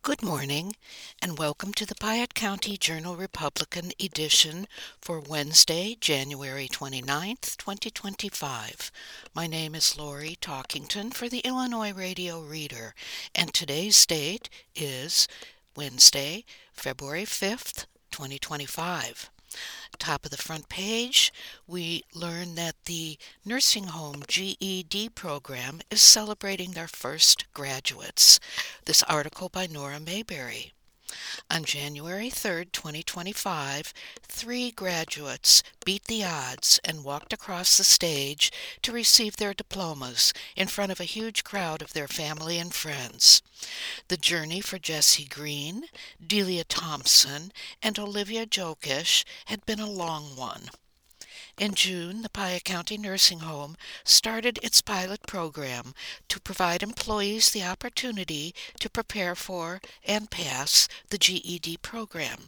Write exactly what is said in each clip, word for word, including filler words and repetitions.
Good morning, and welcome to the Piatt County Journal-Republican edition for Wednesday, January twenty-ninth, twenty twenty-five. My name is Lori Talkington for the Illinois Radio Reader, and today's date is Wednesday, February fifth, twenty twenty-five. Top of the front page, we learn that the nursing home G E D program is celebrating their first graduates. This article by Nora Mayberry. On January third, twenty twenty-five, three graduates beat the odds and walked across the stage to receive their diplomas in front of a huge crowd of their family and friends. The journey for Jessie Green, Delia Thompson, and Olivia Jokish had been a long one. In June, the Piatt County Nursing Home started its pilot program to provide employees the opportunity to prepare for and pass the G E D program.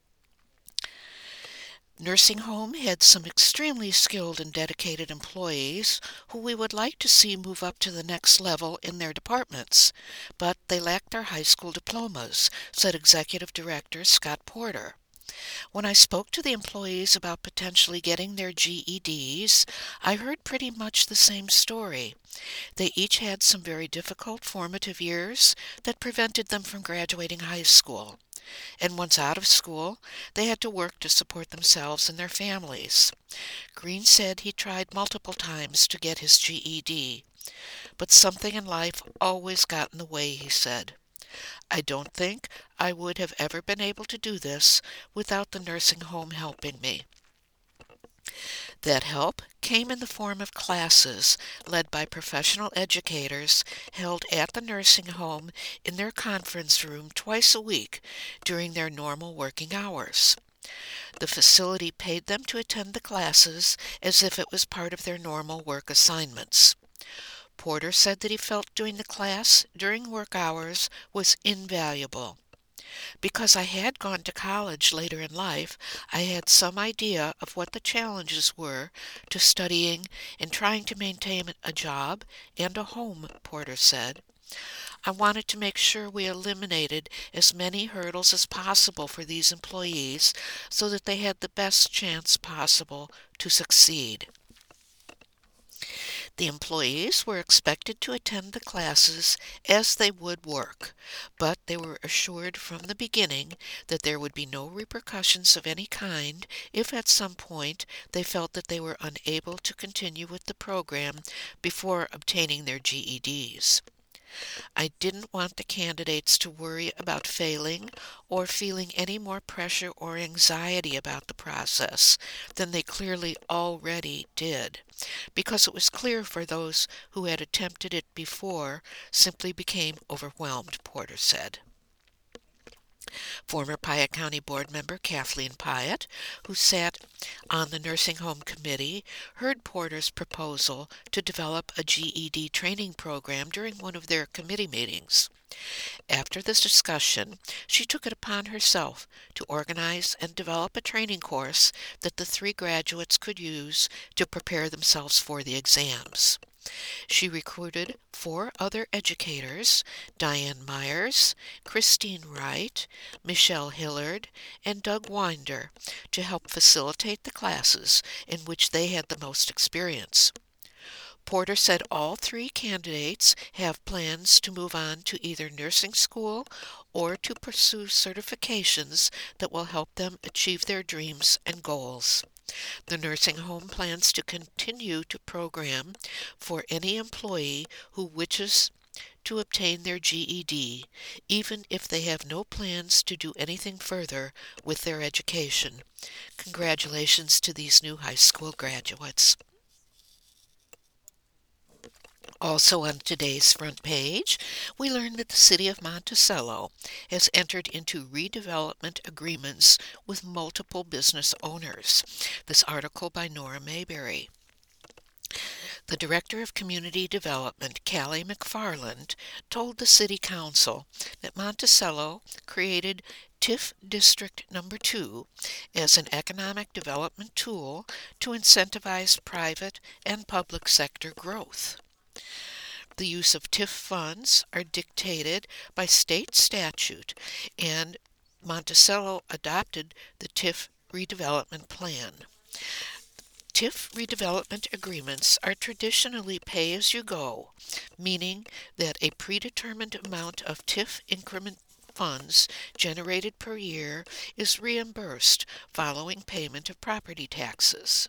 Nursing home had some extremely skilled and dedicated employees who we would like to see move up to the next level in their departments, but they lacked their high school diplomas, said Executive Director Scott Porter. When I spoke to the employees about potentially getting their G E Ds, I heard pretty much the same story. They each had some very difficult formative years that prevented them from graduating high school. And once out of school, they had to work to support themselves and their families. Green said he tried multiple times to get his G E D, but something in life always got in the way, he said. I don't think I would have ever been able to do this without the nursing home helping me. That help came in the form of classes led by professional educators held at the nursing home in their conference room twice a week during their normal working hours. The facility paid them to attend the classes as if it was part of their normal work assignments. Porter said that he felt doing the class during work hours was invaluable. Because I had gone to college later in life, I had some idea of what the challenges were to studying and trying to maintain a job and a home, Porter said. I wanted to make sure we eliminated as many hurdles as possible for these employees so that they had the best chance possible to succeed. The employees were expected to attend the classes as they would work, but they were assured from the beginning that there would be no repercussions of any kind if at some point they felt that they were unable to continue with the program before obtaining their G E Ds. I didn't want the candidates to worry about failing or feeling any more pressure or anxiety about the process than they clearly already did, because it was clear for those who had attempted it before simply became overwhelmed, Porter said. Former Piatt County Board member Kathleen Piatt, who sat on the nursing home committee, heard Porter's proposal to develop a G E D training program during one of their committee meetings. After this discussion, she took it upon herself to organize and develop a training course that the three graduates could use to prepare themselves for the exams. She recruited four other educators, Diane Myers, Christine Wright, Michelle Hillard, and Doug Winder, to help facilitate the classes in which they had the most experience. Porter said all three candidates have plans to move on to either nursing school or to pursue certifications that will help them achieve their dreams and goals. The nursing home plans to continue to program for any employee who wishes to obtain their G E D, even if they have no plans to do anything further with their education. Congratulations to these new high school graduates. Also on today's front page, we learn that the City of Monticello has entered into redevelopment agreements with multiple business owners. This article by Nora Mayberry. The Director of Community Development, Callie McFarland, told the City Council that Monticello created TIF District Number two as an economic development tool to incentivize private and public sector growth. The use of TIF funds are dictated by state statute, and Monticello adopted the TIF redevelopment plan. TIF redevelopment agreements are traditionally pay-as-you-go, meaning that a predetermined amount of TIF increment funds generated per year is reimbursed following payment of property taxes.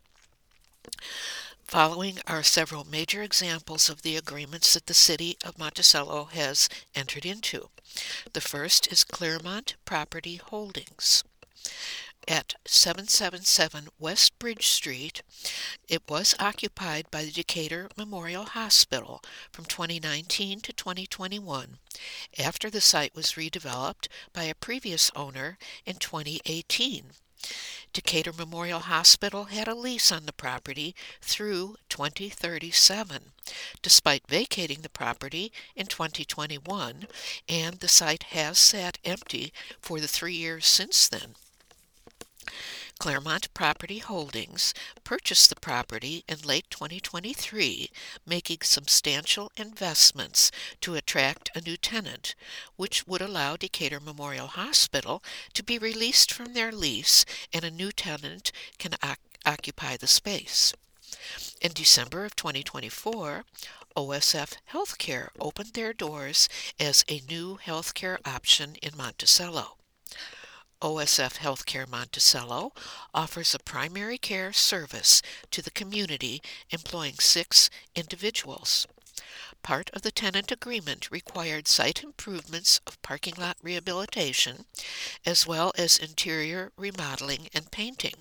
Following are several major examples of the agreements that the City of Monticello has entered into. The first is Claremont Property Holdings. At seven seventy-seven West Bridge Street, it was occupied by the Decatur Memorial Hospital from twenty nineteen to twenty twenty-one, after the site was redeveloped by a previous owner in twenty eighteen. Decatur Memorial Hospital had a lease on the property through twenty thirty-seven, despite vacating the property in twenty twenty-one, and the site has sat empty for the three years since then. Claremont Property Holdings purchased the property in late twenty twenty-three, making substantial investments to attract a new tenant, which would allow Decatur Memorial Hospital to be released from their lease and a new tenant can oc- occupy the space. In December of twenty twenty-four, O S F Healthcare opened their doors as a new healthcare option in Monticello. O S F Healthcare Monticello offers a primary care service to the community, employing six individuals. Part of the tenant agreement required site improvements of parking lot rehabilitation, as well as interior remodeling and painting.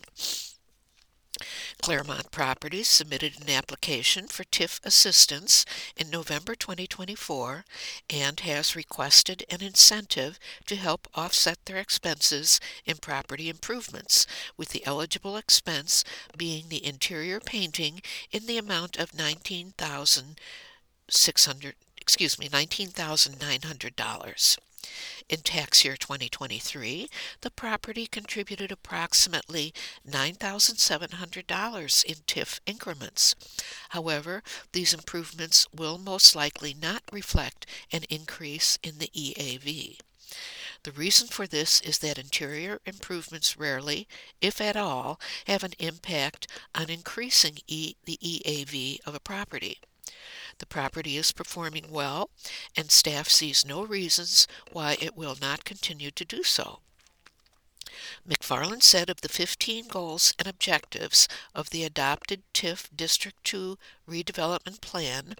Claremont Properties submitted an application for TIF assistance in November twenty twenty-four and has requested an incentive to help offset their expenses in property improvements, with the eligible expense being the interior painting in the amount of nineteen thousand six hundred excuse me nineteen thousand nine hundred dollars. In tax year twenty twenty-three, the property contributed approximately nine thousand seven hundred dollars in TIF increments. However, these improvements will most likely not reflect an increase in the E A V. The reason for this is that interior improvements rarely, if at all, have an impact on increasing e- the E A V of a property. The property is performing well, and staff sees no reasons why it will not continue to do so. McFarland said of the fifteen goals and objectives of the adopted TIF District two redevelopment plan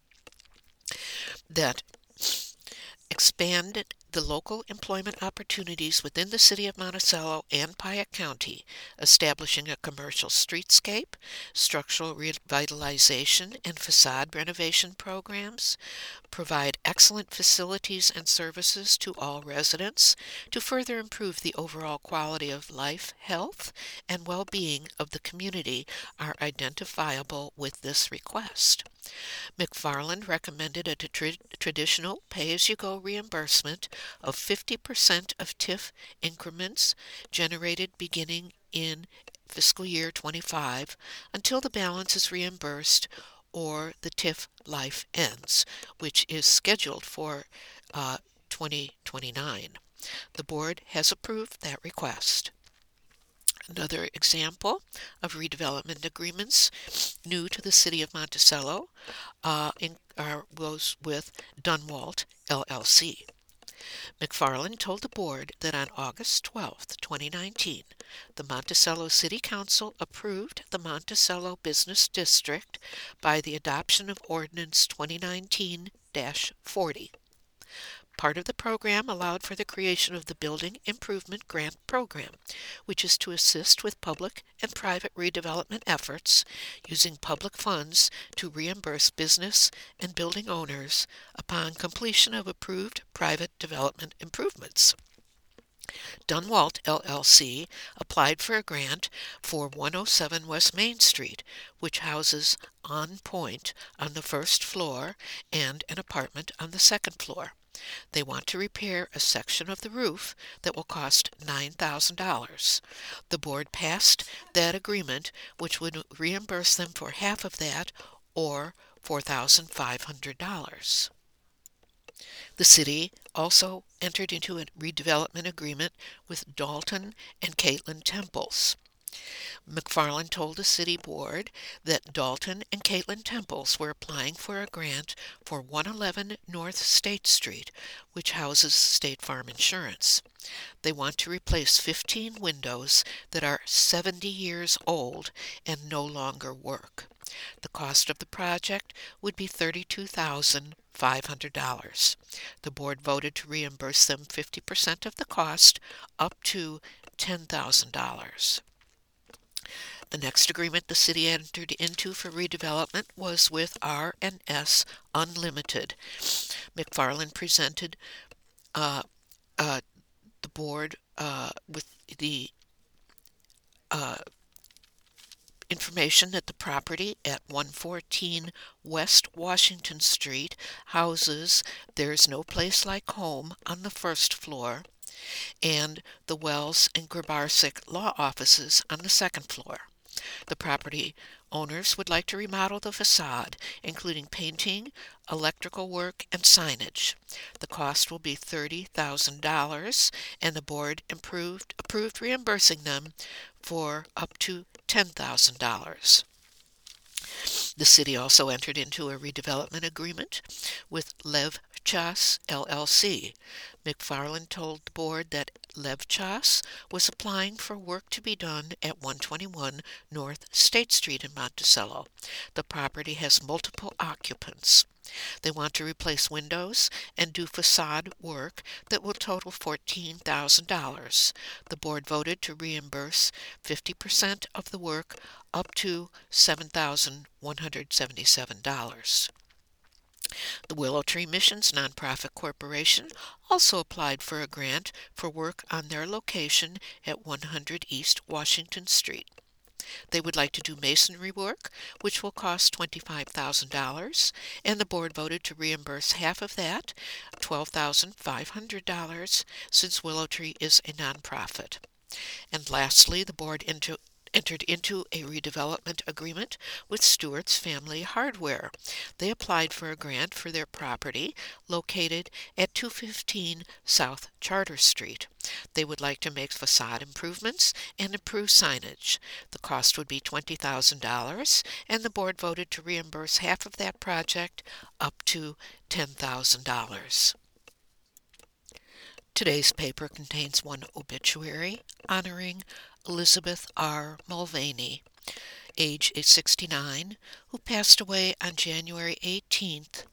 that expanded the local employment opportunities within the City of Monticello and Piatt County, establishing a commercial streetscape, structural revitalization and facade renovation programs, provide excellent facilities and services to all residents to further improve the overall quality of life, health, and well-being of the community are identifiable with this request. McFarland recommended a tra- traditional pay-as-you-go reimbursement of fifty percent of TIF increments generated beginning in fiscal year twenty-five until the balance is reimbursed or the TIF life ends, which is scheduled for uh, twenty twenty-nine. The board has approved that request. Another example of redevelopment agreements new to the City of Monticello uh, in, uh, was with Dunwalt, L L C. McFarland told the board that on August twelfth, twenty nineteen, the Monticello City Council approved the Monticello Business District by the adoption of Ordinance twenty nineteen dash forty. Part of the program allowed for the creation of the Building Improvement Grant Program, which is to assist with public and private redevelopment efforts using public funds to reimburse business and building owners upon completion of approved private development improvements. Dunwalt, L L C applied for a grant for one oh seven West Main Street, which houses On Point on the first floor and an apartment on the second floor. They want to repair a section of the roof that will cost nine thousand dollars. The board passed that agreement, which would reimburse them for half of that, or four thousand five hundred dollars. The city also entered into a redevelopment agreement with Dalton and Caitlin Temples. McFarland told the city board that Dalton and Caitlin Temples were applying for a grant for one eleven North State Street, which houses State Farm Insurance. They want to replace fifteen windows that are seventy years old and no longer work. The cost of the project would be thirty-two thousand five hundred dollars. The board voted to reimburse them fifty percent of the cost, up to ten thousand dollars. The next agreement the city entered into for redevelopment was with R and S Unlimited. McFarland presented uh, uh, the board uh, with the uh, information that the property at one fourteen West Washington Street houses There's No Place Like Home on the first floor, and the Wells and Grabarczyk law offices on the second floor. The property owners would like to remodel the facade, including painting, electrical work, and signage. The cost will be thirty thousand dollars, and the board improved, approved reimbursing them for up to ten thousand dollars. The city also entered into a redevelopment agreement with Lev Chas L L C. McFarland told the board that Lev Chas was applying for work to be done at one twenty-one North State Street in Monticello. The property has multiple occupants. They want to replace windows and do facade work that will total fourteen thousand dollars. The board voted to reimburse fifty percent of the work, up to seven thousand one hundred seventy-seven dollars. The Willow Tree Missions Nonprofit Corporation also applied for a grant for work on their location at one hundred East Washington Street. They would like to do masonry work, which will cost twenty-five thousand dollars, and the board voted to reimburse half of that, twelve thousand five hundred dollars, since Willow Tree is a nonprofit. And lastly, the board into entered into a redevelopment agreement with Stewart's Family Hardware. They applied for a grant for their property located at two fifteen South Charter Street. They would like to make facade improvements and improve signage. The cost would be twenty thousand dollars, and the board voted to reimburse half of that project, up to ten thousand dollars. Today's paper contains one obituary honoring Elizabeth R. Mulvaney, age sixty-nine, who passed away on January eighteenth.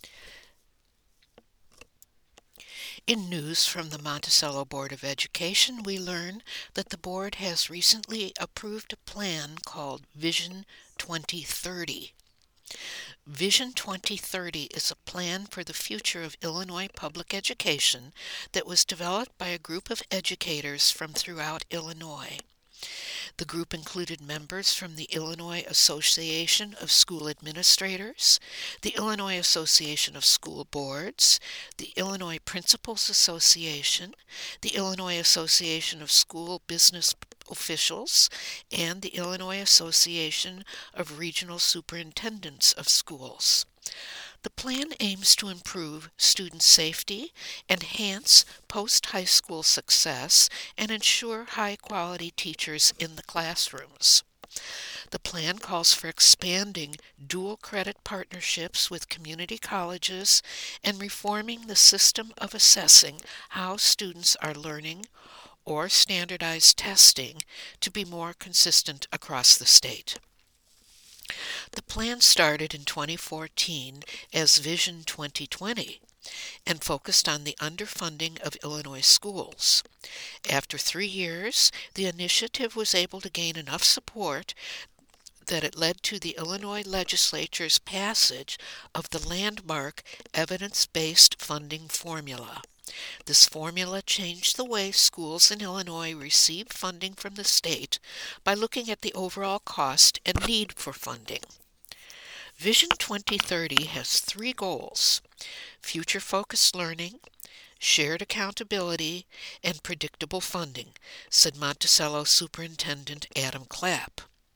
In news from the Monticello Board of Education, we learn that the board has recently approved a plan called Vision twenty thirty. Vision twenty thirty is a plan for the future of Illinois public education that was developed by a group of educators from throughout Illinois. The group included members from the Illinois Association of School Administrators, the Illinois Association of School Boards, the Illinois Principals Association, the Illinois Association of School Business Officials, and the Illinois Association of Regional Superintendents of Schools. The plan aims to improve student safety, enhance post-high school success, and ensure high-quality teachers in the classrooms. The plan calls for expanding dual-credit partnerships with community colleges and reforming the system of assessing how students are learning or standardized testing to be more consistent across the state. The plan started in twenty fourteen as Vision twenty twenty and focused on the underfunding of Illinois schools. After three years, the initiative was able to gain enough support that it led to the Illinois legislature's passage of the landmark evidence-based funding formula. This formula changed the way schools in Illinois receive funding from the state by looking at the overall cost and need for funding. Vision twenty thirty has three goals: future-focused learning, shared accountability, and predictable funding, said Monticello Superintendent Adam Clapp.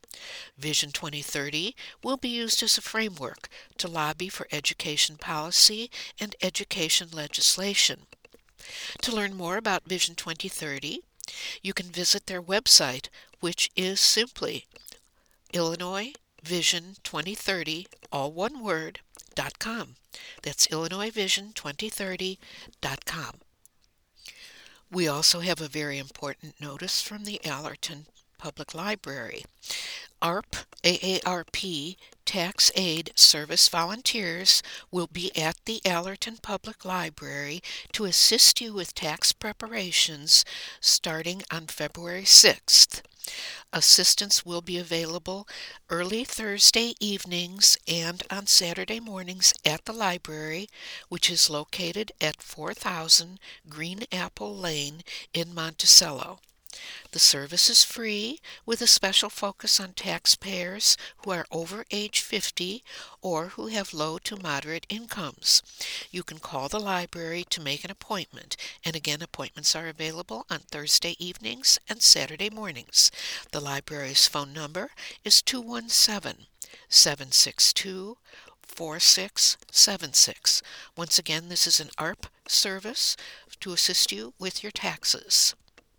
Vision twenty thirty will be used as a framework to lobby for education policy and education legislation. To learn more about Vision twenty thirty, you can visit their website, which is simply Illinois Vision twenty thirty, all one word, dot com. That's Illinois Vision twenty thirty dot com. We also have a very important notice from the Allerton Public Library. A A R P, A A R P, Tax Aid Service volunteers will be at the Allerton Public Library to assist you with tax preparations starting on February sixth. Assistance will be available early Thursday evenings and on Saturday mornings at the library, which is located at four thousand Green Apple Lane in Monticello. The service is free, with a special focus on taxpayers who are over age fifty or who have low to moderate incomes. You can call the library to make an appointment, and again, appointments are available on Thursday evenings and Saturday mornings. The library's phone number is two one seven, seven six two, four six seven six. Once again, this is an A R P service to assist you with your taxes.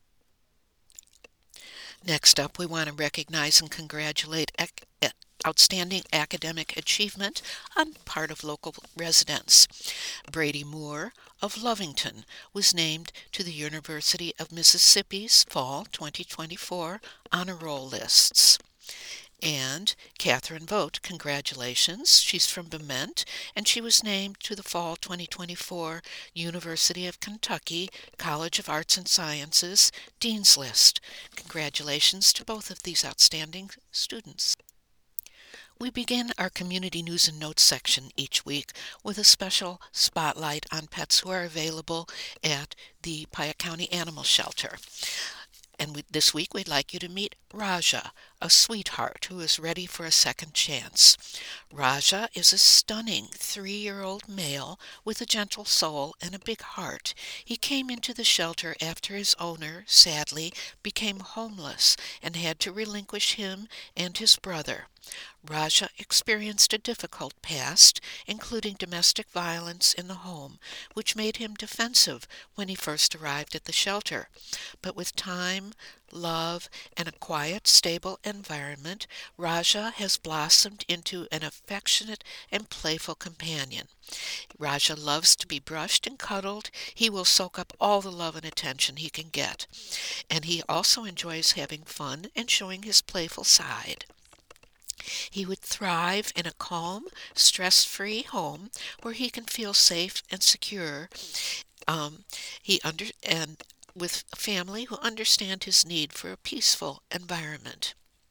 Next up, we want to recognize and congratulate ac- outstanding academic achievement on part of local residents. Brady Moore of Lovington was named to the University of Mississippi's Fall twenty twenty-four honor roll lists. And Catherine Vogt, congratulations. She's from Bement, and she was named to the Fall twenty twenty-four University of Kentucky College of Arts and Sciences Dean's List. Congratulations to both of these outstanding students. We begin our community news and notes section each week with a special spotlight on pets who are available at the Piatt County Animal Shelter. And we, this week we'd like you to meet Raja, a sweetheart who is ready for a second chance. Raja is a stunning three-year-old male with a gentle soul and a big heart. He came into the shelter after his owner, sadly, became homeless and had to relinquish him and his brother. Raja experienced a difficult past, including domestic violence in the home, which made him defensive when he first arrived at the shelter. But with time, love, and a quiet, stable environment, Raja has blossomed into an affectionate and playful companion. Raja loves to be brushed and cuddled. He will soak up all the love and attention he can get. And he also enjoys having fun and showing his playful side. He would thrive in a calm, stress-free home where he can feel safe and secure. Um, he under and with a family who understand his need for a peaceful environment.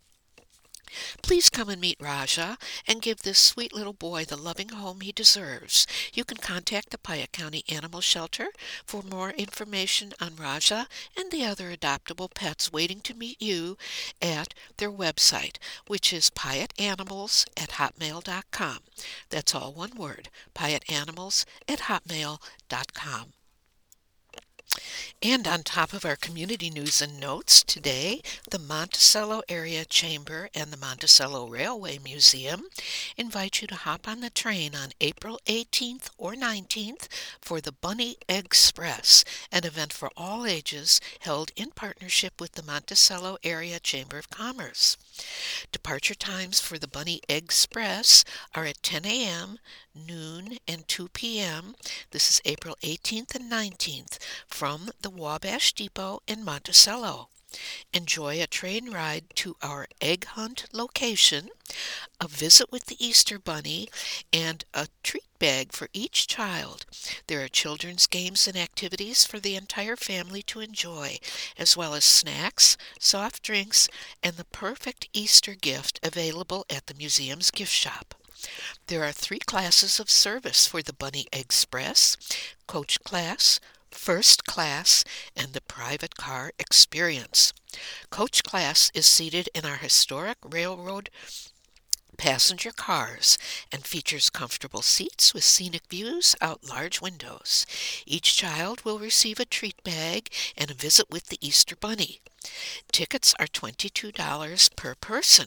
Please come and meet Raja and give this sweet little boy the loving home he deserves. You can contact the Piatt County Animal Shelter for more information on Raja and the other adoptable pets waiting to meet you at their website, which is piattanimals at hotmail dot com. That's all one word, piattanimals at hotmail dot com. And on top of our community news and notes today, the Monticello Area Chamber and the Monticello Railway Museum invite you to hop on the train on April eighteenth or nineteenth for the Bunny Express, an event for all ages held in partnership with the Monticello Area Chamber of Commerce. Departure times for the Bunny Express are at ten a.m., noon, and two p.m. This is April eighteenth and nineteenth from the Wabash Depot in Monticello. Enjoy a train ride to our egg hunt location, a visit with the Easter Bunny, and a treat bag for each child. There are children's games and activities for the entire family to enjoy, as well as snacks, soft drinks, and the perfect Easter gift available at the museum's gift shop. There are three classes of service for the Bunny Express: coach class, first class, and the private car experience. Coach class is seated in our historic railroad passenger cars and features comfortable seats with scenic views out large windows. Each child will receive a treat bag and a visit with the Easter Bunny. Tickets are twenty-two dollars per person.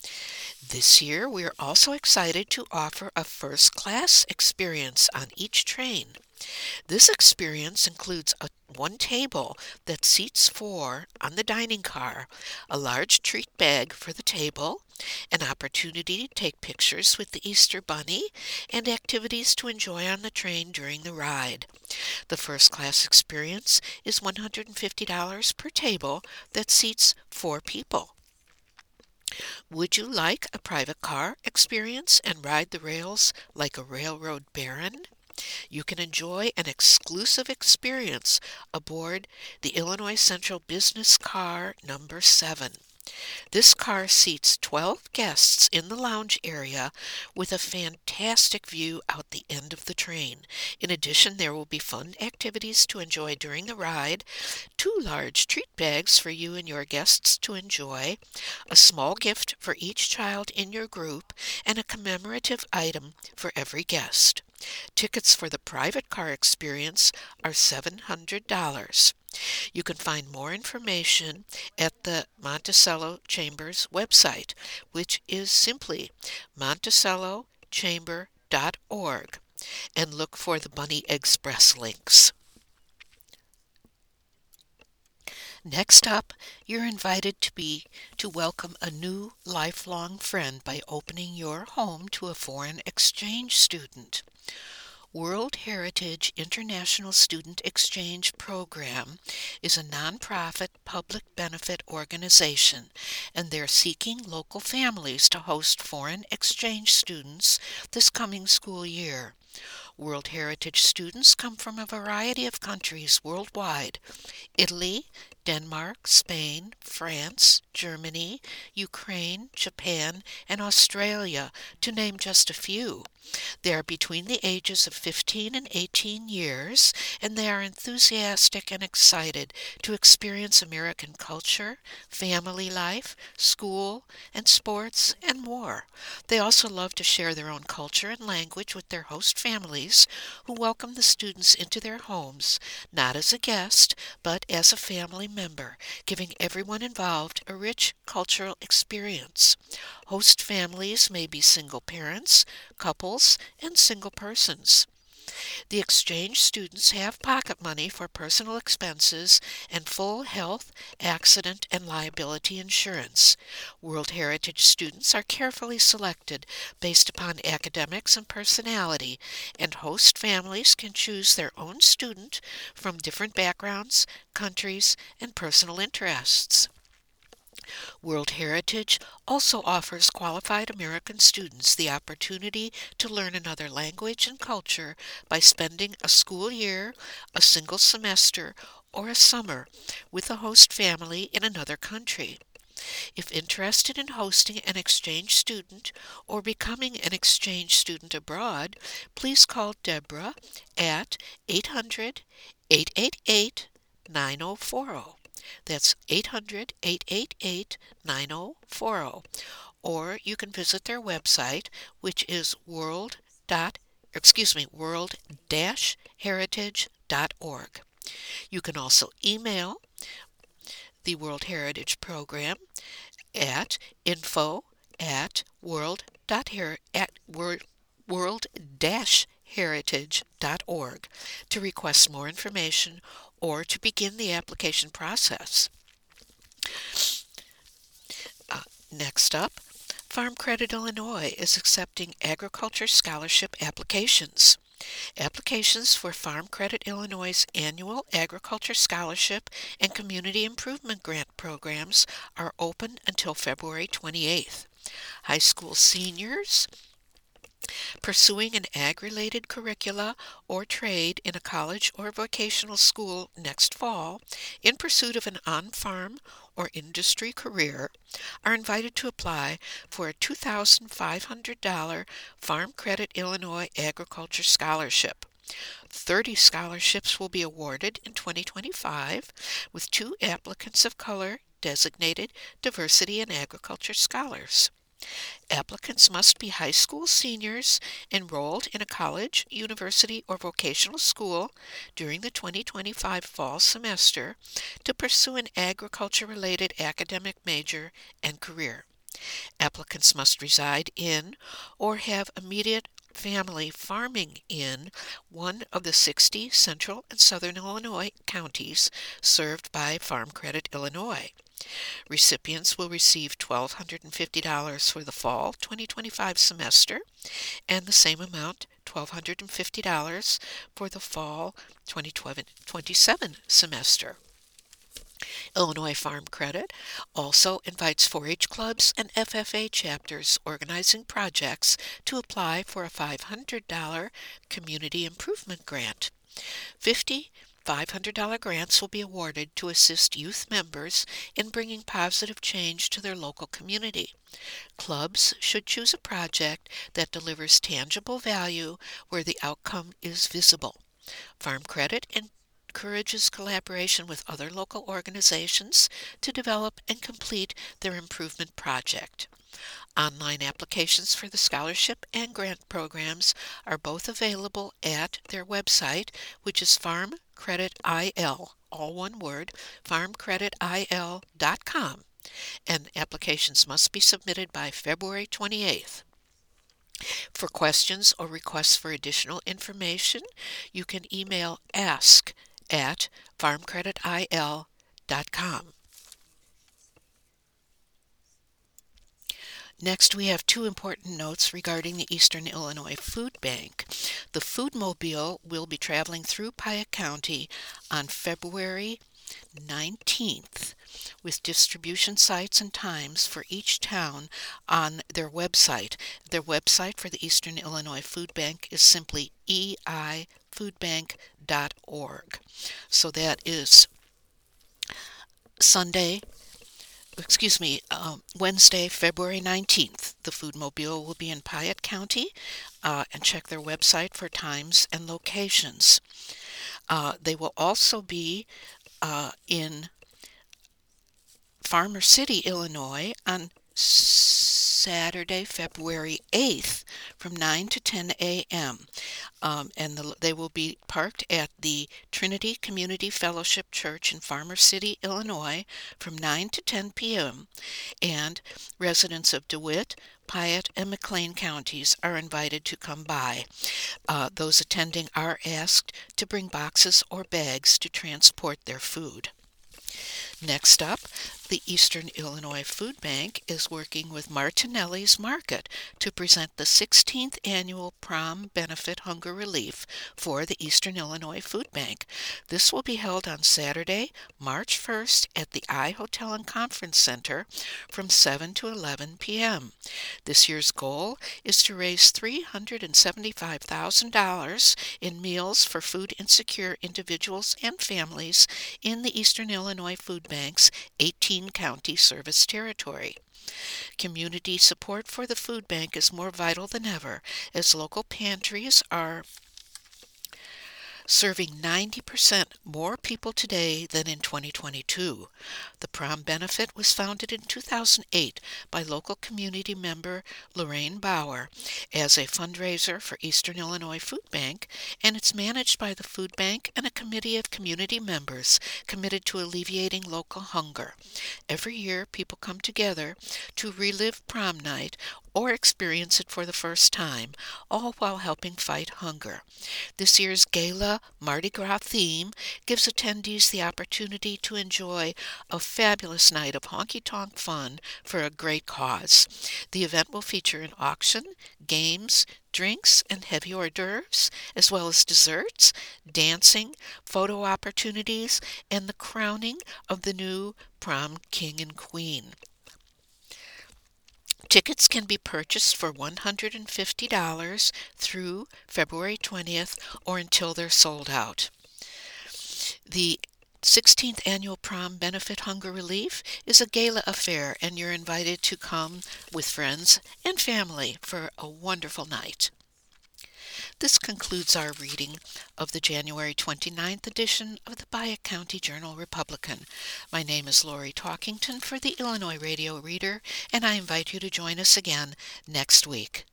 This year, we're also excited to offer a first-class experience on each train. This experience includes a one table that seats four on the dining car, a large treat bag for the table, an opportunity to take pictures with the Easter Bunny, and activities to enjoy on the train during the ride. The first-class experience is one hundred fifty dollars per table that seats four people. Would you like a private car experience and ride the rails like a railroad baron? You can enjoy an exclusive experience aboard the Illinois Central Business Car Number seven. This car seats twelve guests in the lounge area with a fantastic view out the end of the train. In addition, there will be fun activities to enjoy during the ride, two large treat bags for you and your guests to enjoy, a small gift for each child in your group, and a commemorative item for every guest. Tickets for the private car experience are seven hundred dollars. You can find more information at the Monticello Chamber's website, which is simply monticello chamber dot org, and look for the Bunny Express links. Next up, you're invited to be to welcome a new lifelong friend by opening your home to a foreign exchange student. World Heritage International Student Exchange Program is a nonprofit public benefit organization, and they're seeking local families to host foreign exchange students this coming school year. World Heritage students come from a variety of countries worldwide: Italy, Denmark, Spain, France, Germany, Ukraine, Japan, and Australia, to name just a few. They are between the ages of fifteen and eighteen years, and they are enthusiastic and excited to experience American culture, family life, school, and sports, and more. They also love to share their own culture and language with their host families, who welcome the students into their homes, not as a guest, but as a family member, giving everyone involved a rich cultural experience. Host families may be single parents, couples, and single persons. The exchange students have pocket money for personal expenses and full health, accident, and liability insurance. World Heritage students are carefully selected based upon academics and personality, and host families can choose their own student from different backgrounds, countries, and personal interests. World Heritage also offers qualified American students the opportunity to learn another language and culture by spending a school year, a single semester, or a summer with a host family in another country. If interested in hosting an exchange student or becoming an exchange student abroad, please call Deborah at eight hundred, eight eight eight, nine zero four zero. That's eight hundred, eight eight eight, nine zero four zero. Or you can visit their website, which is world dot, excuse me, world dash heritage dot org. You can also email the World Heritage Program at info at world dot her at world world dash heritage dot org to request more information or to begin the application process. Uh, next up, Farm Credit Illinois is accepting agriculture scholarship applications. Applications for Farm Credit Illinois' annual Agriculture Scholarship and Community Improvement Grant programs are open until February twenty-eighth. High school seniors pursuing an ag-related curricula or trade in a college or vocational school next fall in pursuit of an on-farm or industry career are invited to apply for a two thousand five hundred dollars Farm Credit Illinois Agriculture Scholarship. thirty scholarships will be awarded in twenty twenty-five, with two applicants of color designated Diversity in Agriculture Scholars. Applicants must be high school seniors enrolled in a college, university, or vocational school during the twenty twenty-five fall semester to pursue an agriculture-related academic major and career. Applicants must reside in or have immediate family farming in one of the sixty central and southern Illinois counties served by Farm Credit Illinois. Recipients will receive one thousand two hundred fifty dollars for the fall twenty twenty-five semester and the same amount, one thousand two hundred fifty dollars, for the fall twenty twenty-seven semester. Illinois Farm Credit also invites four H clubs and F F A chapters organizing projects to apply for a five hundred dollars community improvement grant. fifty five hundred dollars grants will be awarded to assist youth members in bringing positive change to their local community. Clubs should choose a project that delivers tangible value where the outcome is visible. Farm Credit encourages collaboration with other local organizations to develop and complete their improvement project. Online applications for the scholarship and grant programs are both available at their website, which is Farm Credit I L, all one word, farm credit I L dot com, and applications must be submitted by February twenty-eighth. For questions or requests for additional information, you can email ask at farm credit I L dot com. Next, we have two important notes regarding the Eastern Illinois Food Bank. The Foodmobile will be traveling through Piatt County on February nineteenth, with distribution sites and times for each town on their website. Their website for the Eastern Illinois Food Bank is simply e i food bank dot org. So that is Sunday, excuse me, um, Wednesday, February nineteenth. The Foodmobile will be in Piatt County, uh, and check their website for times and locations. Uh, they will also be uh, in Farmer City, Illinois on Saturday, February eighth from nine to ten a.m. Um, and the, they will be parked at the Trinity Community Fellowship Church in Farmer City, Illinois from nine to ten p.m. And residents of DeWitt, Piatt, and McLean counties are invited to come by. Uh, those attending are asked to bring boxes or bags to transport their food. Next up, the Eastern Illinois Food Bank is working with Martinelli's Market to present the sixteenth Annual Prom Benefit Hunger Relief for the Eastern Illinois Food Bank. This will be held on Saturday, March first at the I Hotel and Conference Center from seven to eleven p.m. This year's goal is to raise three hundred seventy-five thousand dollars in meals for food insecure individuals and families in the Eastern Illinois Food Bank's eighteen county service territory. Community support for the food bank is more vital than ever, as local pantries are serving ninety percent more people today than in twenty twenty-two. The Prom Benefit was founded in two thousand eight by local community member Lorraine Bauer as a fundraiser for Eastern Illinois Food Bank, and it's managed by the food bank and a committee of community members committed to alleviating local hunger. Every year, people come together to relive prom night or experience it for the first time, all while helping fight hunger. This year's gala Mardi Gras theme gives attendees the opportunity to enjoy a fabulous night of honky-tonk fun for a great cause. The event will feature an auction, games, drinks, and heavy hors d'oeuvres, as well as desserts, dancing, photo opportunities, and the crowning of the new prom king and queen. Tickets can be purchased for one hundred fifty dollars through February twentieth or until they're sold out. The sixteenth Annual Prom Benefit Hunger Relief is a gala affair, and you're invited to come with friends and family for a wonderful night. This concludes our reading of the January twenty-ninth edition of the Piatt County Journal-Republican. My name is Lori Talkington for the Illinois Radio Reader, and I invite you to join us again next week.